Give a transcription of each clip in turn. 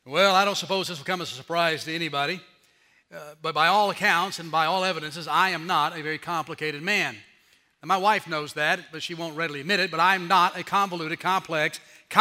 Well, I don't suppose this will come as a surprise to anybody, but by all accounts and by all evidences, I am not a very complicated man. And my wife knows that, but she won't readily admit it, but I'm not a convoluted, complex,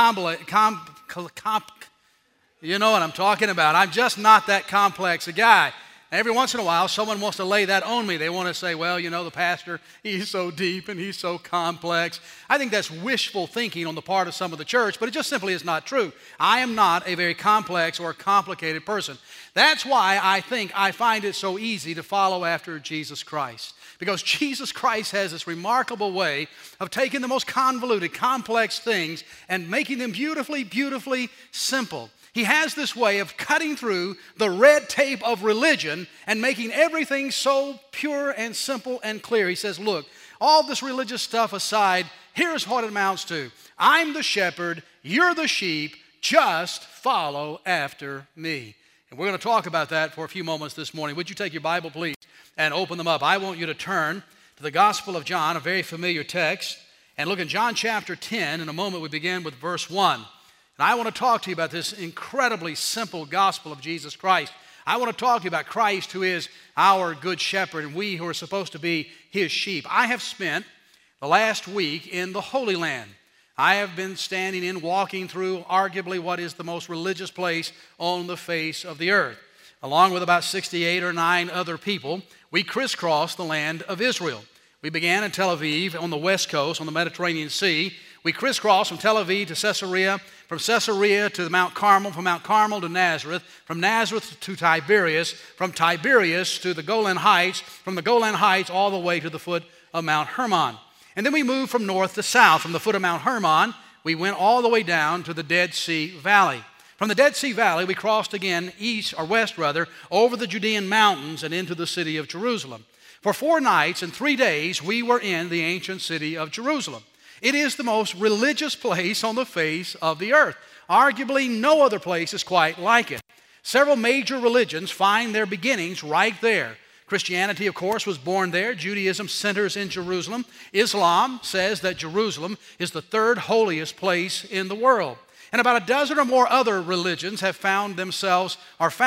you know what I'm talking about. I'm just not that complex a guy. Every once in a while, someone wants to lay that on me. They want to say, well, you know, the pastor, he's so deep and he's so complex. I think that's wishful thinking on the part of some of the church, but it just simply is not true. I am not a very complex or complicated person. That's why I find it so easy to follow after Jesus Christ. Because Jesus Christ has this remarkable way of taking the most convoluted, complex things and making them beautifully, beautifully simple. He has this way of cutting through the red tape of religion and making everything so pure and simple and clear. He says, look, all this religious stuff aside, here's what it amounts to. I'm the shepherd, you're the sheep, just follow after me. And we're going to talk about that for a few moments this morning. Would you take your Bible, please, and open them up? I want you to turn to the Gospel of John, a very familiar text, and look in John chapter 10. In a moment, we begin with verse 1. And I want to talk to you about this incredibly simple gospel of Jesus Christ. I want to talk to you about Christ, who is our good shepherd, and we who are supposed to be his sheep. I have spent the last week in the Holy Land. I have been standing in, walking through arguably what is the most religious place on the face of the earth. Along with about 68 or 9 other people, we crisscrossed the land of Israel. We began in Tel Aviv on the west coast, on the Mediterranean Sea. We crisscrossed from Tel Aviv to Caesarea, from Caesarea to Mount Carmel, from Mount Carmel to Nazareth, from Nazareth to Tiberias, from Tiberias to the Golan Heights, from the Golan Heights all the way to the foot of Mount Hermon. And then we moved from north to south. From the foot of Mount Hermon, we went all the way down to the Dead Sea Valley. From the Dead Sea Valley, we crossed again west, over the Judean mountains and into the city of Jerusalem. For 4 nights and 3 days, we were in the ancient city of Jerusalem. It is the most religious place on the face of the earth. Arguably, no other place is quite like it. Several major religions find their beginnings right there. Christianity, of course, was born there. Judaism centers in Jerusalem. Islam says that Jerusalem is the 3rd holiest place in the world. And about a dozen or more other religions have founded themselves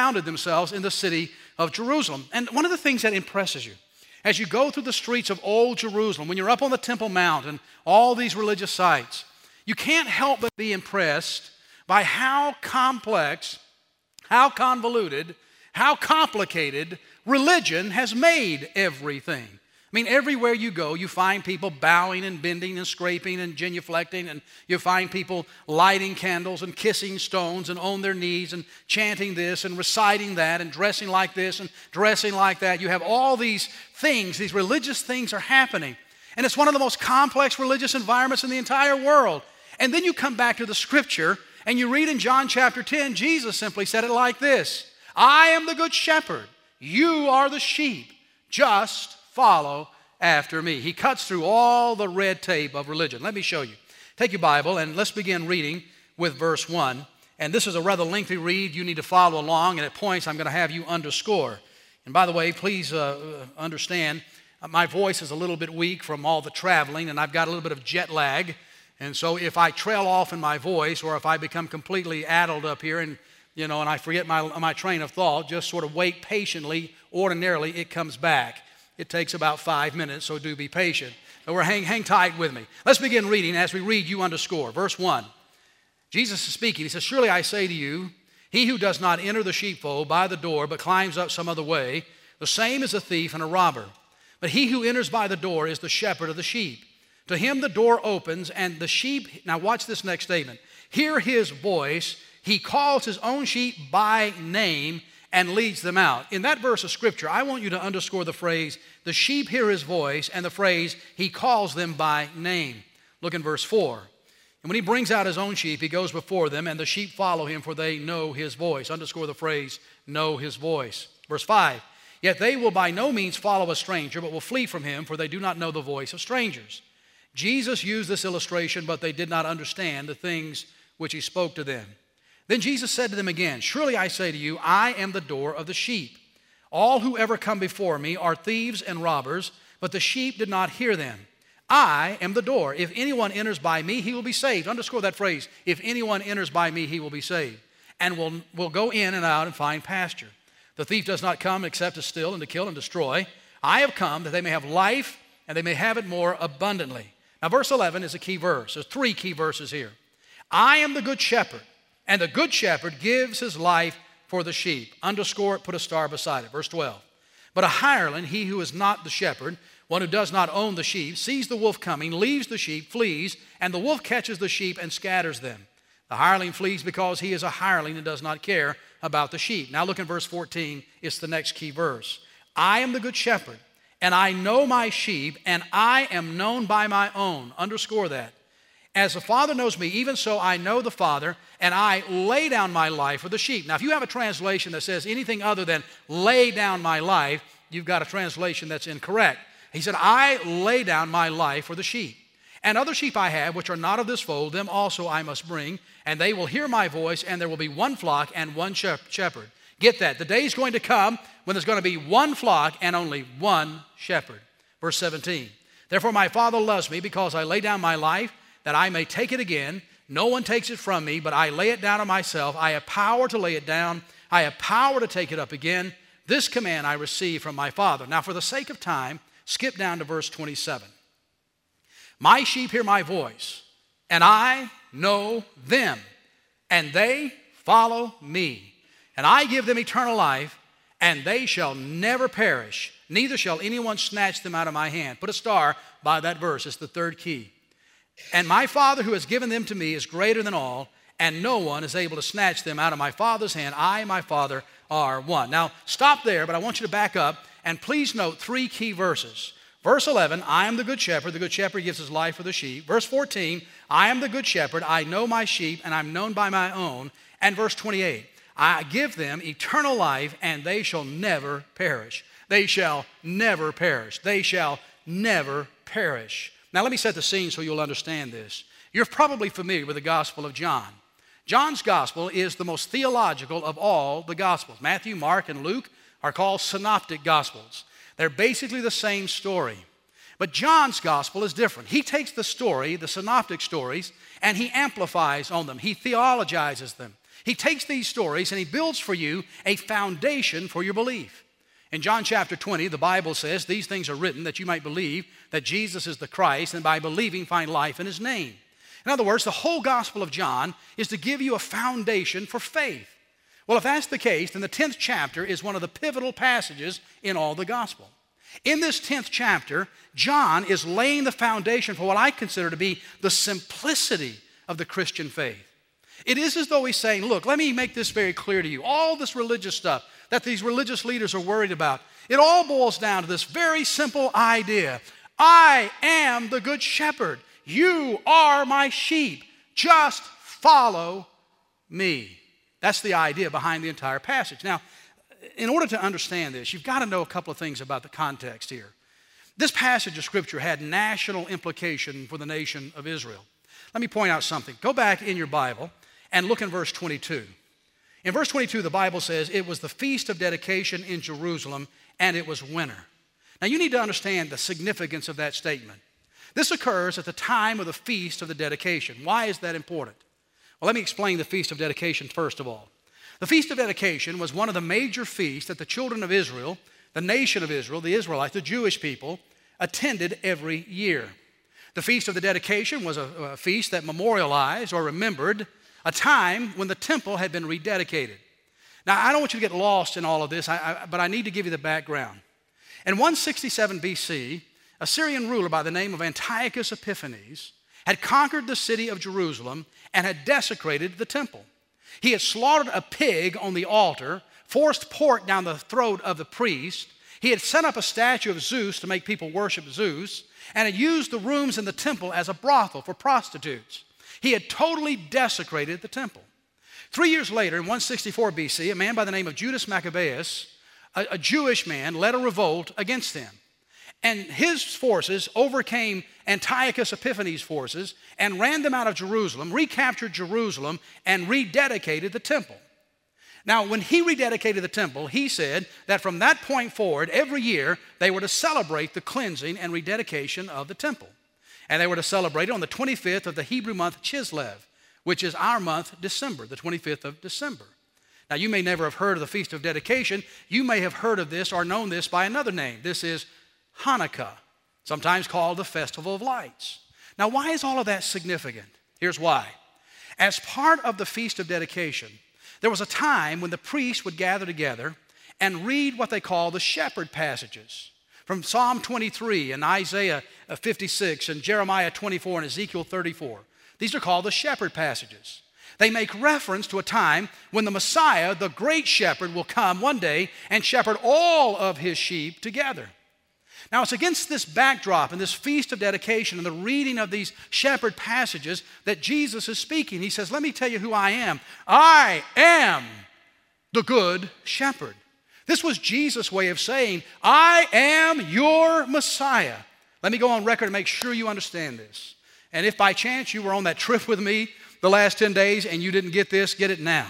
in the city of Jerusalem. And one of the things that impresses you, as you go through the streets of old Jerusalem, when you're up on the Temple Mount and all these religious sites, you can't help but be impressed by how complex, how convoluted, how complicated religion has made everything. I mean, everywhere you go, you find people bowing and bending and scraping and genuflecting, and you find people lighting candles and kissing stones and on their knees and chanting this and reciting that and dressing like this and dressing like that. You have all these things, these religious things are happening. And it's one of the most complex religious environments in the entire world. And then you come back to the scripture and you read in John chapter 10, Jesus simply said it like this: I am the good shepherd, you are the sheep, just follow after me. He cuts through all the red tape of religion. Let me show you. Take your Bible and let's begin reading with verse 1. And this is a rather lengthy read. You need to follow along, and at points I'm going to have you underscore. And by the way, please understand, my voice is a little bit weak from all the traveling, and I've got a little bit of jet lag. And so if I trail off in my voice, or if I become completely addled up here and I forget my train of thought, just sort of wait patiently. Ordinarily, it comes back. It takes about 5 minutes, so do be patient. But hang tight with me. Let's begin reading. As we read, you underscore. Verse 1. Jesus is speaking. He says, surely I say to you, he who does not enter the sheepfold by the door, but climbs up some other way, the same is a thief and a robber. But he who enters by the door is the shepherd of the sheep. To him the door opens, and the sheep, now watch this next statement, hear his voice. He calls his own sheep by name and leads them out. In that verse of scripture, I want you to underscore the phrase, the sheep hear his voice, and the phrase, he calls them by name. Look in verse 4. And when he brings out his own sheep, he goes before them, and the sheep follow him, for they know his voice. Underscore the phrase, know his voice. Verse 5. Yet they will by no means follow a stranger, but will flee from him, for they do not know the voice of strangers. Jesus used this illustration, but they did not understand the things which he spoke to them. Then Jesus said to them again, surely I say to you, I am the door of the sheep. All who ever come before me are thieves and robbers, but the sheep did not hear them. I am the door. If anyone enters by me, he will be saved. Underscore that phrase. If anyone enters by me, he will be saved. and will go in and out and find pasture. The thief does not come except to steal and to kill and destroy. I have come that they may have life and they may have it more abundantly. Now, verse 11 is a key verse. There's 3 key verses here. I am the good shepherd, and the good shepherd gives his life for the sheep. Underscore it, put a star beside it. Verse 12. But a hireling, he who is not the shepherd, one who does not own the sheep, sees the wolf coming, leaves the sheep, flees, and the wolf catches the sheep and scatters them. The hireling flees because he is a hireling and does not care about the sheep. Now look in verse 14. It's the next key verse. I am the good shepherd, and I know my sheep, and I am known by my own. Underscore that. As the Father knows me, even so I know the Father, and I lay down my life for the sheep. Now, if you have a translation that says anything other than lay down my life, you've got a translation that's incorrect. He said, I lay down my life for the sheep. And other sheep I have, which are not of this fold, them also I must bring, and they will hear my voice, and there will be one flock and one shepherd. Get that. The day is going to come when there's going to be one flock and only one shepherd. Verse 17. Therefore my Father loves me because I lay down my life that I may take it again. No one takes it from me, but I lay it down of myself. I have power to lay it down. I have power to take it up again. This command I received from my Father. Now, for the sake of time, skip down to verse 27. My sheep hear my voice, and I know them, and they follow me. And I give them eternal life, and they shall never perish, neither shall anyone snatch them out of my hand. Put a star by that verse. It's the 3rd key. And my Father who has given them to me is greater than all, and no one is able to snatch them out of my Father's hand. I and my Father are one. Now, stop there, but I want you to back up, and please note 3 key verses. Verse 11, I am the good shepherd. The good shepherd gives his life for the sheep. Verse 14, I am the good shepherd. I know my sheep, and I'm known by my own. And verse 28, I give them eternal life, and they shall never perish. They shall never perish. They shall never perish. Now, let me set the scene so you'll understand this. You're probably familiar with the Gospel of John. John's Gospel is the most theological of all the Gospels. Matthew, Mark, and Luke are called synoptic Gospels. They're basically the same story. But John's Gospel is different. He takes the story, the synoptic stories, and he amplifies on them. He theologizes them. He takes these stories and he builds for you a foundation for your belief. In John chapter 20, the Bible says, these things are written that you might believe that Jesus is the Christ, and by believing find life in his name. In other words, the whole Gospel of John is to give you a foundation for faith. Well, if that's the case, then the 10th chapter is one of the pivotal passages in all the Gospel. In this 10th chapter, John is laying the foundation for what I consider to be the simplicity of the Christian faith. It is as though he's saying, look, let me make this very clear to you. All this religious stuff that these religious leaders are worried about, it all boils down to this very simple idea. I am the good shepherd. You are my sheep. Just follow me. That's the idea behind the entire passage. Now, in order to understand this, you've got to know a couple of things about the context here. This passage of Scripture had national implication for the nation of Israel. Let me point out something. Go back in your Bible and look in verse 22. In verse 22, the Bible says, it was the feast of dedication in Jerusalem, and it was winter. Now, you need to understand the significance of that statement. This occurs at the time of the feast of the dedication. Why is that important? Well, let me explain the feast of dedication first of all. The feast of dedication was one of the major feasts that the children of Israel, the nation of Israel, the Israelites, the Jewish people, attended every year. The feast of the dedication was a feast that memorialized or remembered a time when the temple had been rededicated. Now, I don't want you to get lost in all of this, but I need to give you the background. In 167 BC, a Syrian ruler by the name of Antiochus Epiphanes had conquered the city of Jerusalem and had desecrated the temple. He had slaughtered a pig on the altar, forced pork down the throat of the priest. He had set up a statue of Zeus to make people worship Zeus, and had used the rooms in the temple as a brothel for prostitutes. He had totally desecrated the temple. 3 years later, in 164 BC, a man by the name of Judas Maccabeus, a Jewish man, led a revolt against them. And his forces overcame Antiochus Epiphanes' forces and ran them out of Jerusalem, recaptured Jerusalem, and rededicated the temple. Now, when he rededicated the temple, he said that from that point forward, every year, they were to celebrate the cleansing and rededication of the temple. And they were to celebrate it on the 25th of the Hebrew month Chislev, which is our month, December, the 25th of December. Now, you may never have heard of the Feast of Dedication. You may have heard of this or known this by another name. This is Hanukkah, sometimes called the Festival of Lights. Now, why is all of that significant? Here's why. As part of the Feast of Dedication, there was a time when the priests would gather together and read what they call the shepherd passages from Psalm 23 and Isaiah 56 and Jeremiah 24 and Ezekiel 34. These are called the shepherd passages. They make reference to a time when the Messiah, the great shepherd, will come one day and shepherd all of his sheep together. Now, it's against this backdrop and this Feast of Dedication and the reading of these shepherd passages that Jesus is speaking. He says, let me tell you who I am. I am the good shepherd. This was Jesus' way of saying, I am your Messiah. Let me go on record and make sure you understand this. And if by chance you were on that trip with me the last 10 days and you didn't get this, get it now.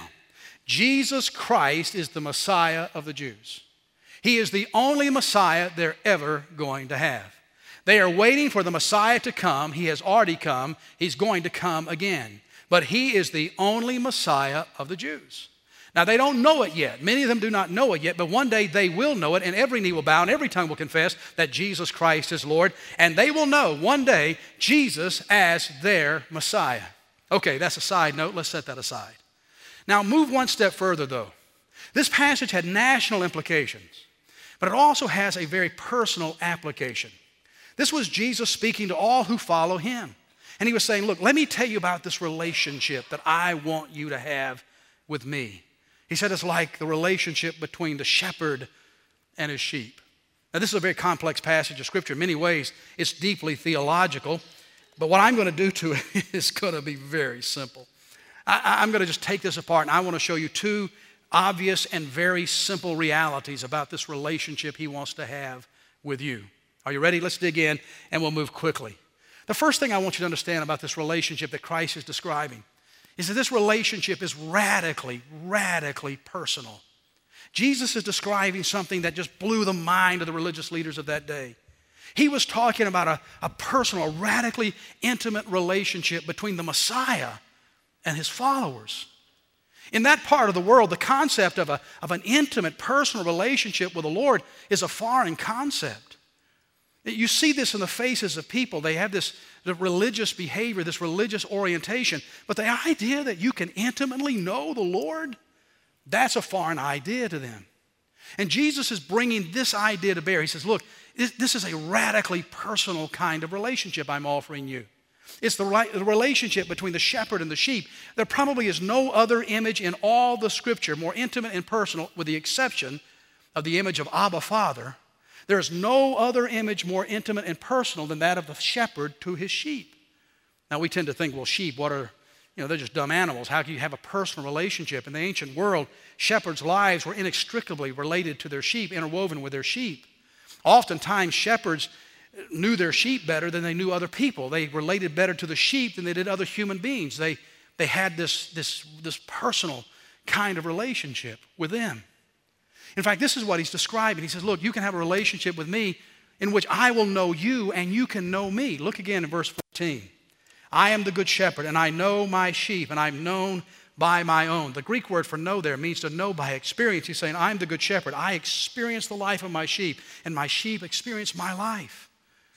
Jesus Christ is the Messiah of the Jews. He is the only Messiah they're ever going to have. They are waiting for the Messiah to come. He has already come. He's going to come again. But he is the only Messiah of the Jews. Now, they don't know it yet. Many of them do not know it yet, but one day they will know it, and every knee will bow and every tongue will confess that Jesus Christ is Lord, and they will know one day Jesus as their Messiah. Okay, that's a side note. Let's set that aside. Now, move one step further, though. This passage had national implications, but it also has a very personal application. This was Jesus speaking to all who follow him. And he was saying, look, let me tell you about this relationship that I want you to have with me. He said it's like the relationship between the shepherd and his sheep. Now, this is a very complex passage of Scripture. In many ways, it's deeply theological. But what I'm going to do to it is going to be very simple. I'm going to just take this apart, and I want to show you two obvious and very simple realities about this relationship he wants to have with you. Are you ready? Let's dig in, and we'll move quickly. The first thing I want you to understand about this relationship that Christ is describing is that this relationship is radically, radically personal. Jesus is describing something that just blew the mind of the religious leaders of that day. He was talking about a personal, radically intimate relationship between the Messiah and his followers. In that part of the world, the concept of an intimate, personal relationship with the Lord is a foreign concept. You see this in the faces of people. They have the religious behavior, this religious orientation. But the idea that you can intimately know the Lord, that's a foreign idea to them. And Jesus is bringing this idea to bear. He says, look, this is a radically personal kind of relationship I'm offering you. It's the relationship between the shepherd and the sheep. There probably is no other image in all the Scripture more intimate and personal, with the exception of the image of Abba Father. There is no other image more intimate and personal than that of the shepherd to his sheep. Now, we tend to think, well, sheep, they're just dumb animals. How can you have a personal relationship? In the ancient world, shepherds' lives were inextricably related to their sheep, interwoven with their sheep. Oftentimes, shepherds knew their sheep better than they knew other people. They related better to the sheep than they did other human beings. They had this personal kind of relationship with them. In fact, this is what he's describing. He says, look, you can have a relationship with me in which I will know you and you can know me. Look again in verse 14. I am the good shepherd, and I know my sheep, and I'm known by my own. The Greek word for know there means to know by experience. He's saying, I'm the good shepherd. I experience the life of my sheep, and my sheep experience my life.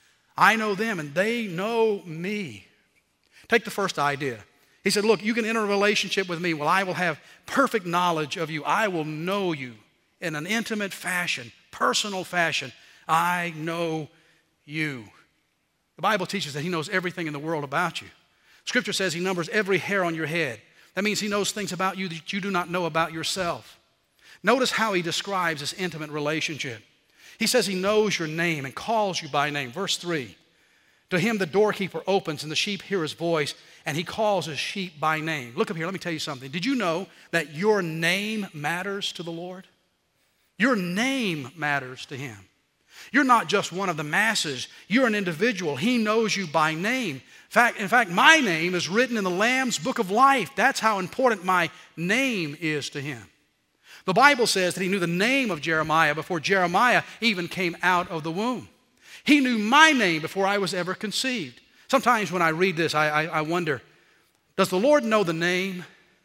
I know them, and they know me. Take the first idea. He said, look, you can enter a relationship with me. Well, I will have perfect knowledge of you. I will know you in an intimate fashion, personal fashion. I know you. The Bible teaches that he knows everything in the world about you. Scripture says he numbers every hair on your head. That means he knows things about you that you do not know about yourself. Notice how he describes this intimate relationship. He says he knows your name and calls you by name. Verse 3, to him the doorkeeper opens and the sheep hear his voice, and he calls his sheep by name. Look up here, let me tell you something. Did you know that your name matters to the Lord? Your name matters to him. You're not just one of the masses. You're an individual. He knows you by name. In fact, my name is written in the Lamb's book of life. That's how important my name is to him. The Bible says that he knew the name of Jeremiah before Jeremiah even came out of the womb. He knew my name before I was ever conceived. Sometimes when I read this, I wonder, does the Lord know the name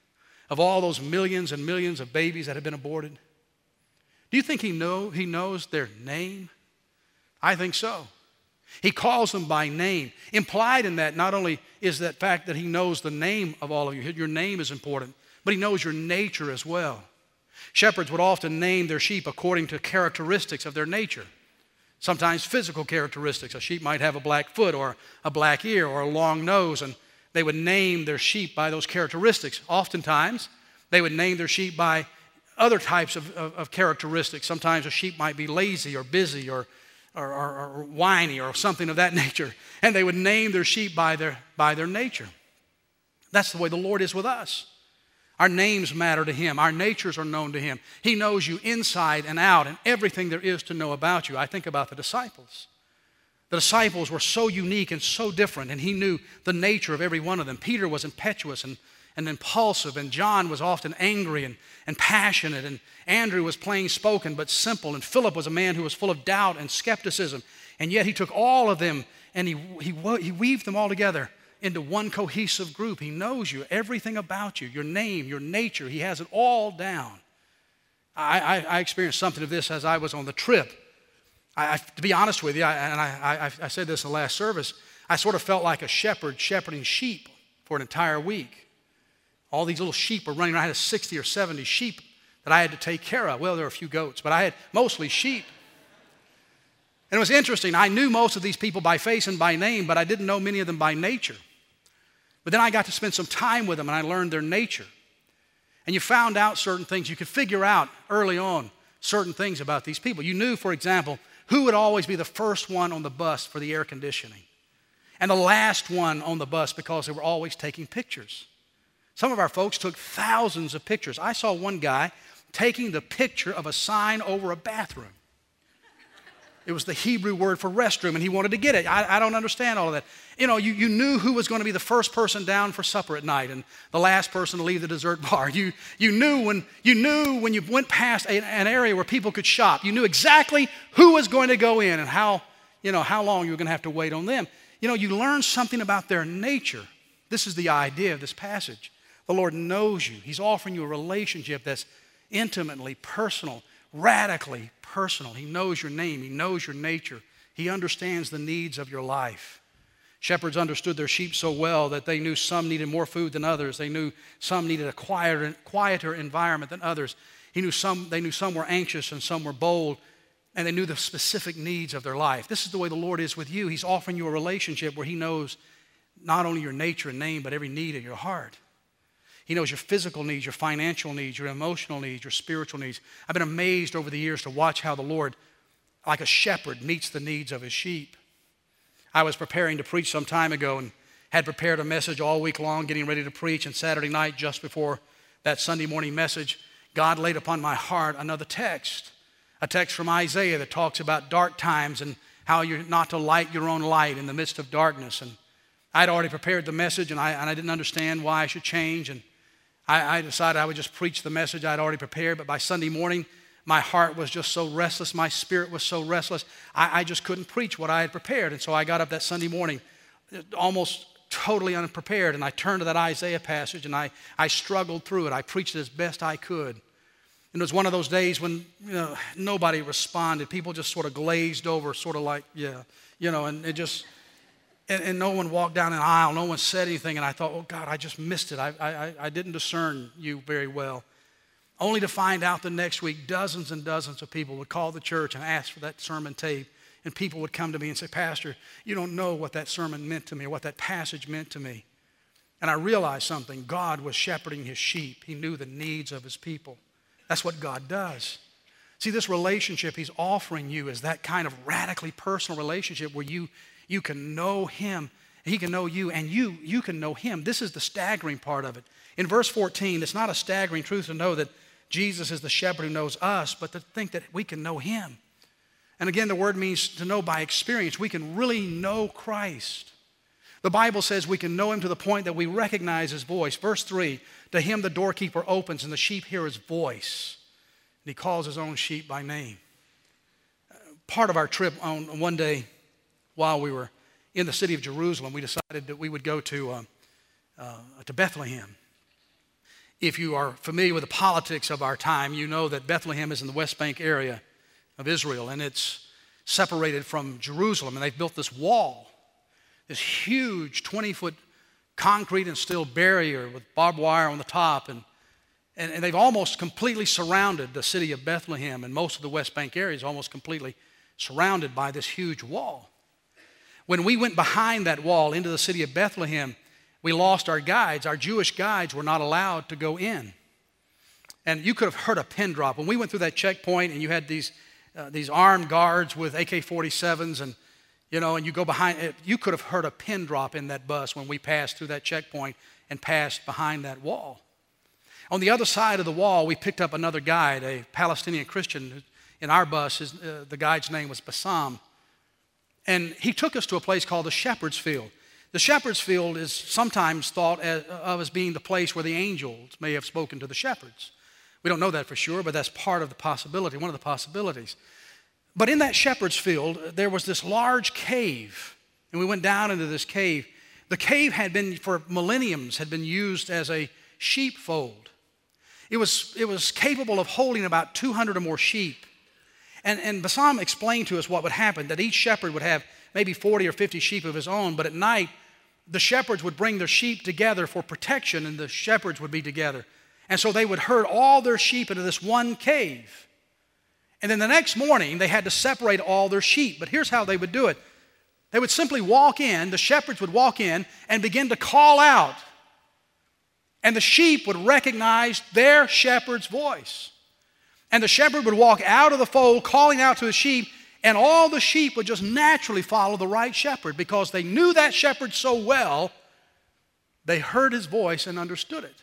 of all those millions and millions of babies that have been aborted? Do you think he knows their name? I think so. He calls them by name. Implied in that not only is that fact that he knows the name of all of you, your name is important, but he knows your nature as well. Shepherds would often name their sheep according to characteristics of their nature. Sometimes physical characteristics. A sheep might have a black foot or a black ear or a long nose, and they would name their sheep by those characteristics. Oftentimes, they would name their sheep by other types of characteristics. Sometimes a sheep might be lazy or busy or whiny or something of that nature, and they would name their sheep by their nature. That's the way the Lord is with us. Our names matter to him. Our natures are known to him. He knows you inside and out and everything there is to know about you. I think about the disciples. The disciples were so unique and so different, and he knew the nature of every one of them. Peter was impetuous and impulsive, and John was often angry and passionate, and Andrew was plain spoken but simple, and Philip was a man who was full of doubt and skepticism, and yet he took all of them and he weaved them all together into one cohesive group. He knows you, everything about you, your name, your nature. He has it all down. I experienced something of this as I was on the trip. To be honest with you, I said this in the last service, I sort of felt like a shepherd shepherding sheep for an entire week. All these little sheep were running around. I had 60 or 70 sheep that I had to take care of. Well, there were a few goats, but I had mostly sheep. And it was interesting. I knew most of these people by face and by name, but I didn't know many of them by nature. But then I got to spend some time with them, and I learned their nature. And you found out certain things. You could figure out early on certain things about these people. You knew, for example, who would always be the first one on the bus for the air conditioning and the last one on the bus because they were always taking pictures. Some of our folks took thousands of pictures. I saw one guy taking the picture of a sign over a bathroom. It was the Hebrew word for restroom, and he wanted to get it. I don't understand all of that. You know, you knew who was going to be the first person down for supper at night and the last person to leave the dessert bar. You knew when you went past an area where people could shop. You knew exactly who was going to go in and how long you were going to have to wait on them. You know, you learn something about their nature. This is the idea of this passage. The Lord knows you. He's offering you a relationship that's intimately personal, radically personal. He knows your name. He knows your nature. He understands the needs of your life. Shepherds understood their sheep so well that they knew some needed more food than others. They knew some needed a quieter environment than others. They knew some were anxious and some were bold, and they knew the specific needs of their life. This is the way the Lord is with you. He's offering you a relationship where he knows not only your nature and name, but every need of your heart. He knows your physical needs, your financial needs, your emotional needs, your spiritual needs. I've been amazed over the years to watch how the Lord, like a shepherd, meets the needs of his sheep. I was preparing to preach some time ago and had prepared a message all week long, getting ready to preach, and Saturday night, just before that Sunday morning message, God laid upon my heart another text, a text from Isaiah that talks about dark times and how you're not to light your own light in the midst of darkness. And I'd already prepared the message, and I didn't understand why I should change, and I decided I would just preach the message I'd already prepared, but by Sunday morning, my heart was just so restless, my spirit was so restless, I just couldn't preach what I had prepared. And so I got up that Sunday morning almost totally unprepared, and I turned to that Isaiah passage, and I struggled through it. I preached it as best I could. And it was one of those days when nobody responded. People just sort of glazed over, sort of like, yeah, and it just... And no one walked down an aisle. No one said anything. And I thought, oh, God, I just missed it. I didn't discern you very well. Only to find out the next week, dozens and dozens of people would call the church and ask for that sermon tape. And people would come to me and say, Pastor, you don't know what that sermon meant to me or what that passage meant to me. And I realized something. God was shepherding his sheep. He knew the needs of his people. That's what God does. See, this relationship he's offering you is that kind of radically personal relationship where you can know him, he can know you, and you can know him. This is the staggering part of it. In verse 14, it's not a staggering truth to know that Jesus is the shepherd who knows us, but to think that we can know him. And again, the word means to know by experience. We can really know Christ. The Bible says we can know him to the point that we recognize his voice. Verse 3, to him the doorkeeper opens and the sheep hear his voice. And he calls his own sheep by name. Part of our trip on one day, while we were in the city of Jerusalem, we decided that we would go to Bethlehem. If you are familiar with the politics of our time, you know that Bethlehem is in the West Bank area of Israel, and it's separated from Jerusalem, and they've built this wall, this huge 20-foot concrete and steel barrier with barbed wire on the top, and they've almost completely surrounded the city of Bethlehem, and most of the West Bank area is almost completely surrounded by this huge wall. When we went behind that wall into the city of Bethlehem, we lost our guides. Our Jewish guides were not allowed to go in. And you could have heard a pin drop. When we went through that checkpoint and you had these armed guards with AK-47s and you go behind it, you could have heard a pin drop in that bus when we passed through that checkpoint and passed behind that wall. On the other side of the wall, we picked up another guide, a Palestinian Christian. In our bus, the guide's name was Bassam. And he took us to a place called the Shepherd's Field. The Shepherd's Field is sometimes thought of as being the place where the angels may have spoken to the shepherds. We don't know that for sure, but that's part of the possibility, one of the possibilities. But in that Shepherd's Field, there was this large cave, and we went down into this cave. The cave had been, for millenniums, had been used as a sheepfold. It was capable of holding about 200 or more sheep. And Bassam explained to us what would happen, that each shepherd would have maybe 40 or 50 sheep of his own, but at night, the shepherds would bring their sheep together for protection, and the shepherds would be together. And so they would herd all their sheep into this one cave. And then the next morning, they had to separate all their sheep. But here's how they would do it. They would simply walk in, the shepherds would walk in and begin to call out. And the sheep would recognize their shepherd's voice. And the shepherd would walk out of the fold calling out to the sheep, and all the sheep would just naturally follow the right shepherd because they knew that shepherd so well, they heard his voice and understood it.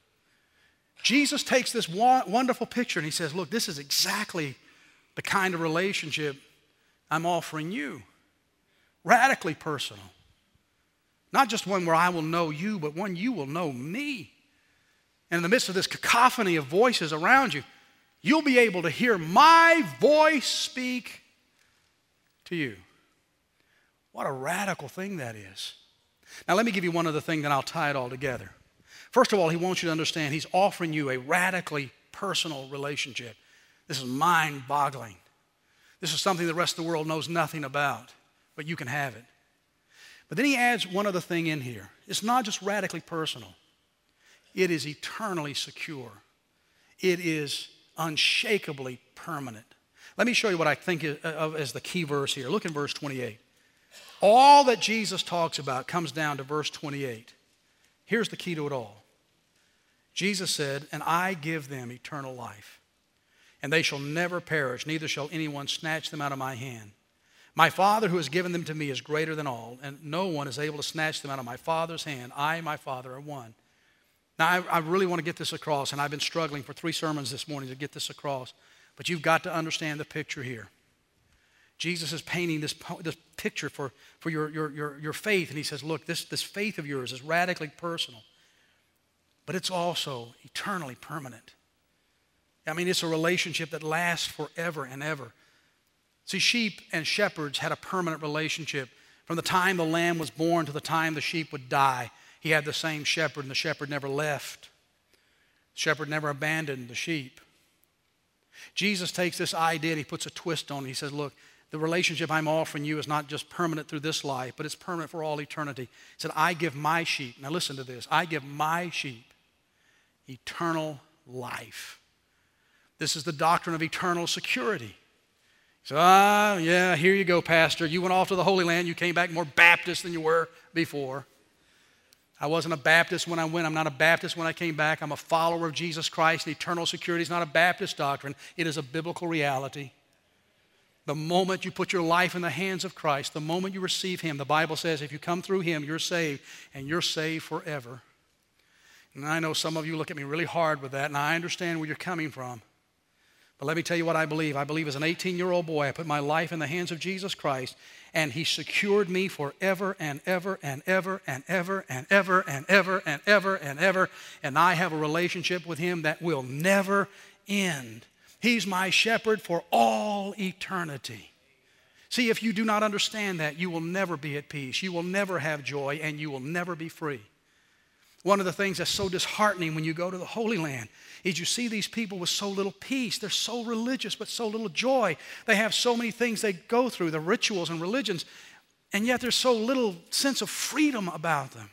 Jesus takes this wonderful picture and he says, look, this is exactly the kind of relationship I'm offering you. Radically personal. Not just one where I will know you, but one you will know me. And in the midst of this cacophony of voices around you, you'll be able to hear my voice speak to you. What a radical thing that is. Now let me give you one other thing, then I'll tie it all together. First of all, he wants you to understand he's offering you a radically personal relationship. This is mind-boggling. This is something the rest of the world knows nothing about, but you can have it. But then he adds one other thing in here. It's not just radically personal. It is eternally secure. It is unshakably permanent. Let me show you what I think of as the key verse here. Look in verse 28. All that Jesus talks about comes down to verse 28. Here's the key to it all. Jesus said, and I give them eternal life, and they shall never perish, neither shall anyone snatch them out of my hand. My Father who has given them to me is greater than all, and no one is able to snatch them out of my Father's hand. I and my Father are one. Now, I really want to get this across, and I've been struggling for 3 sermons this morning to get this across, but you've got to understand the picture here. Jesus is painting this picture for your faith, and he says, look, this faith of yours is radically personal, but it's also eternally permanent. I mean, it's a relationship that lasts forever and ever. See, sheep and shepherds had a permanent relationship. From the time the lamb was born to the time the sheep would die, he had the same shepherd, and the shepherd never left. The shepherd never abandoned the sheep. Jesus takes this idea and he puts a twist on it. He says, look, the relationship I'm offering you is not just permanent through this life, but it's permanent for all eternity. He said, I give my sheep, now listen to this, I give my sheep eternal life. This is the doctrine of eternal security. So, yeah, here you go, Pastor. You went off to the Holy Land. You came back more Baptist than you were before. I wasn't a Baptist when I went. I'm not a Baptist when I came back. I'm a follower of Jesus Christ. And eternal security is not a Baptist doctrine. It is a biblical reality. The moment you put your life in the hands of Christ, the moment you receive him, the Bible says if you come through him, you're saved, and you're saved forever. And I know some of you look at me really hard with that, and I understand where you're coming from. But let me tell you what I believe. I believe as an 18-year-old boy, I put my life in the hands of Jesus Christ, and he secured me forever and ever and ever and ever and ever and ever and ever and ever. And I have a relationship with him that will never end. He's my shepherd for all eternity. See, if you do not understand that, you will never be at peace. You will never have joy, and you will never be free. One of the things that's so disheartening when you go to the Holy Land is you see these people with so little peace. They're so religious, but so little joy. They have so many things they go through, the rituals and religions, and yet there's so little sense of freedom about them.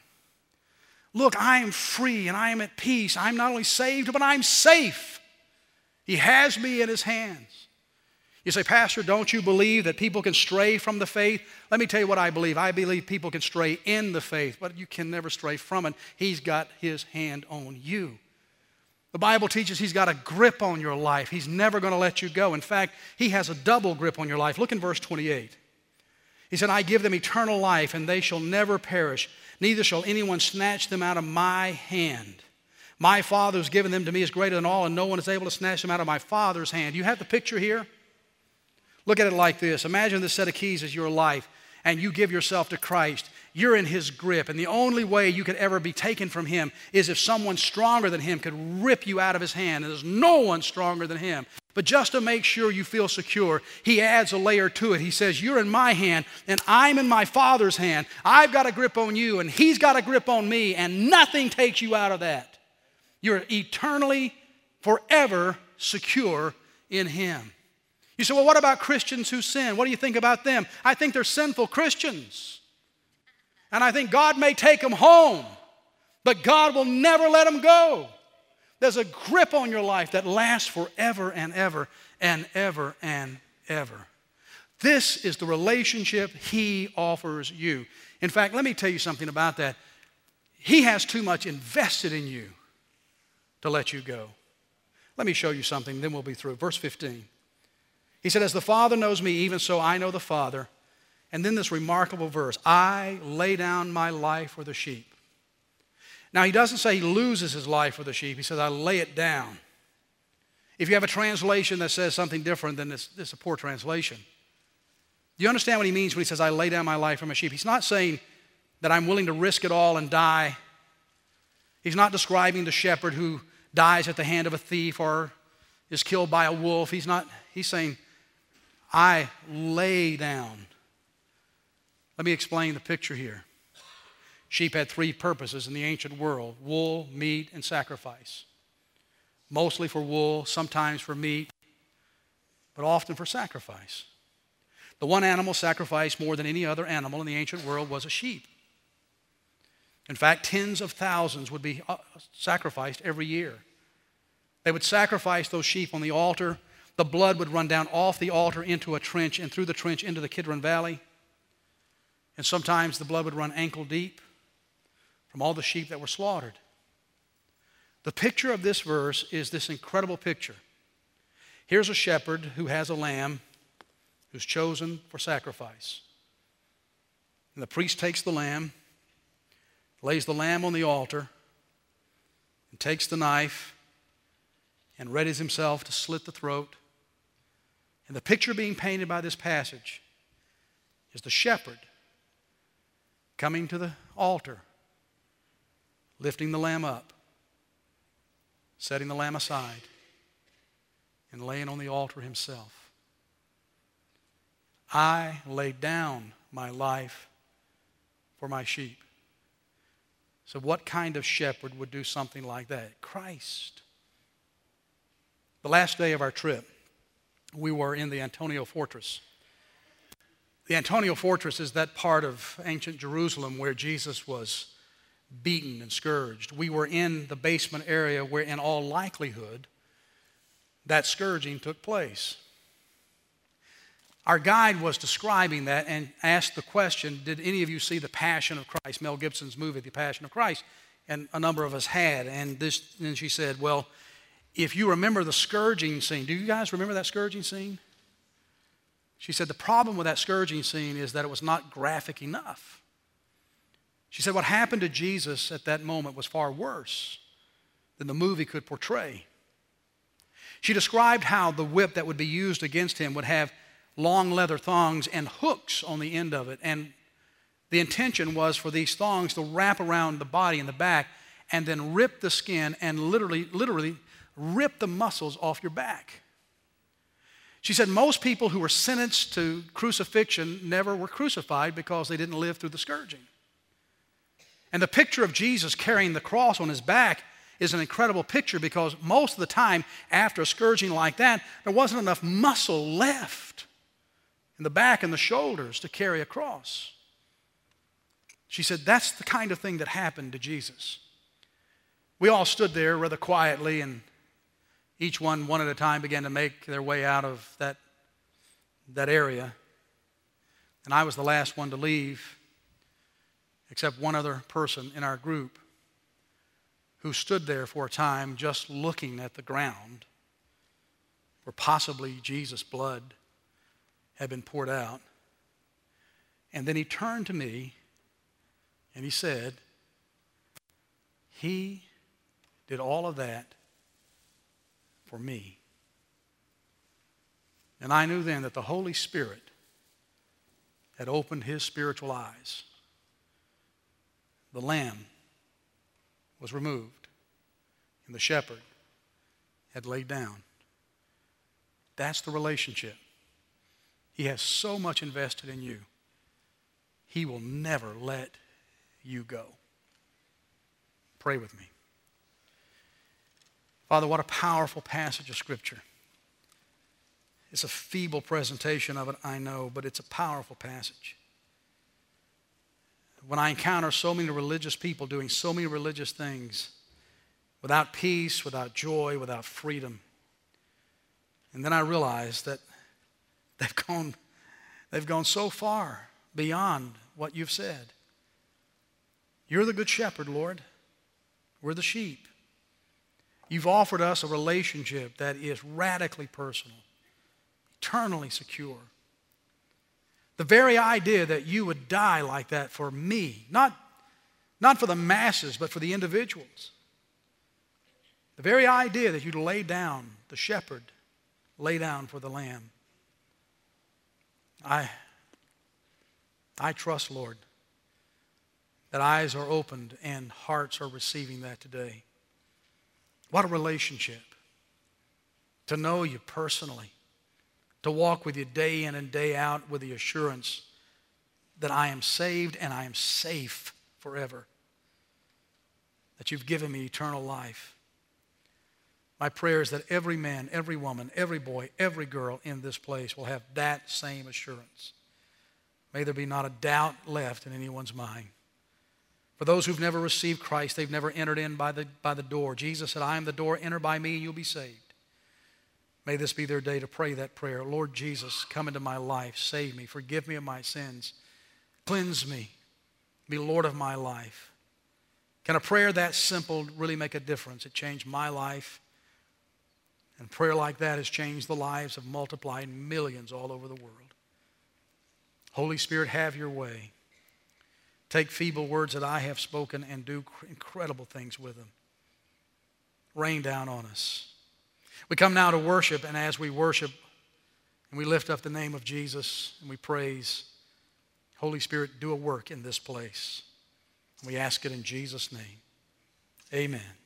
Look, I am free and I am at peace. I'm not only saved, but I'm safe. He has me in his hands. You say, Pastor, don't you believe that people can stray from the faith? Let me tell you what I believe. I believe people can stray in the faith, but you can never stray from it. He's got his hand on you. The Bible teaches he's got a grip on your life. He's never going to let you go. In fact, he has a double grip on your life. Look in verse 28. He said, I give them eternal life, and they shall never perish. Neither shall anyone snatch them out of my hand. My Father who's given them to me is greater than all, and no one is able to snatch them out of my Father's hand. You have the picture here? Look at it like this. Imagine this set of keys is your life, and you give yourself to Christ. You're in his grip, and the only way you could ever be taken from him is if someone stronger than him could rip you out of his hand, and there's no one stronger than him. But just to make sure you feel secure, he adds a layer to it. He says, you're in my hand, and I'm in my Father's hand. I've got a grip on you, and he's got a grip on me, and nothing takes you out of that. You're eternally, forever secure in him. You say, well, what about Christians who sin? What do you think about them? I think they're sinful Christians. And I think God may take them home, but God will never let them go. There's a grip on your life that lasts forever and ever and ever and ever. This is the relationship he offers you. In fact, let me tell you something about that. He has too much invested in you to let you go. Let me show you something, then we'll be through. Verse 15. He said, as the Father knows me, even so I know the Father. And then this remarkable verse, I lay down my life for the sheep. Now, he doesn't say he loses his life for the sheep. He says, I lay it down. If you have a translation that says something different, then it's a poor translation. Do you understand what he means when he says, I lay down my life for my sheep? He's not saying that I'm willing to risk it all and die. He's not describing the shepherd who dies at the hand of a thief or is killed by a wolf. He's saying, I lay down. Let me explain the picture here. Sheep had three purposes in the ancient world: wool, meat, and sacrifice. Mostly for wool, sometimes for meat, but often for sacrifice. The one animal sacrificed more than any other animal in the ancient world was a sheep. In fact, tens of thousands would be sacrificed every year. They would sacrifice those sheep on the altar. The blood would run down off the altar into a trench and through the trench into the Kidron Valley. And sometimes the blood would run ankle deep from all the sheep that were slaughtered. The picture of this verse is this incredible picture. Here's a shepherd who has a lamb who's chosen for sacrifice. And the priest takes the lamb, lays the lamb on the altar, and takes the knife and readies himself to slit the throat. And the picture being painted by this passage is the shepherd coming to the altar, lifting the lamb up, setting the lamb aside, and laying on the altar himself. I lay down my life for my sheep. So what kind of shepherd would do something like that? Christ. The last day of our trip, we were in the Antonia Fortress. The Antonia Fortress is that part of ancient Jerusalem where Jesus was beaten and scourged. We were in the basement area where, in all likelihood, that scourging took place. Our guide was describing that and asked the question, did any of you see The Passion of Christ, Mel Gibson's movie, The Passion of Christ? And a number of us had. And then she said, well, if you remember the scourging scene, do you guys remember that scourging scene? She said the problem with that scourging scene is that it was not graphic enough. She said what happened to Jesus at that moment was far worse than the movie could portray. She described how the whip that would be used against him would have long leather thongs and hooks on the end of it. And the intention was for these thongs to wrap around the body in the back and then rip the skin and literally rip the muscles off your back. She said most people who were sentenced to crucifixion never were crucified because they didn't live through the scourging. And the picture of Jesus carrying the cross on his back is an incredible picture, because most of the time after a scourging like that, there wasn't enough muscle left in the back and the shoulders to carry a cross. She said that's the kind of thing that happened to Jesus. We all stood there rather quietly, and each one at a time began to make their way out of that area. And I was the last one to leave, except one other person in our group who stood there for a time just looking at the ground where possibly Jesus' blood had been poured out. And then he turned to me and he said, he did all of that for me. And I knew then that the Holy Spirit had opened his spiritual eyes. The lamb was removed, and the shepherd had laid down. That's the relationship. He has so much invested in you. He will never let you go. Pray with me. Father, what a powerful passage of Scripture. It's a feeble presentation of it, I know, but it's a powerful passage. When I encounter so many religious people doing so many religious things without peace, without joy, without freedom, and then I realize that they've gone so far beyond what you've said. You're the good shepherd, Lord. We're the sheep. You've offered us a relationship that is radically personal, eternally secure. The very idea that you would die like that for me, not for the masses, but for the individuals. The very idea that you'd lay down, the shepherd, lay down for the lamb. I trust, Lord, that eyes are opened and hearts are receiving that today. What a relationship. To know you personally. To walk with you day in and day out with the assurance that I am saved and I am safe forever. That you've given me eternal life. My prayer is that every man, every woman, every boy, every girl in this place will have that same assurance. May there be not a doubt left in anyone's mind. For those who've never received Christ, they've never entered in by the door. Jesus said, I am the door, enter by me and you'll be saved. May this be their day to pray that prayer. Lord Jesus, come into my life, save me, forgive me of my sins, cleanse me, be Lord of my life. Can a prayer that simple really make a difference? It changed my life. And prayer like that has changed the lives of multiplied millions all over the world. Holy Spirit, have your way. Take feeble words that I have spoken and do incredible things with them. Rain down on us. We come now to worship, and as we worship and we lift up the name of Jesus and we praise, Holy Spirit, do a work in this place. We ask it in Jesus' name. Amen.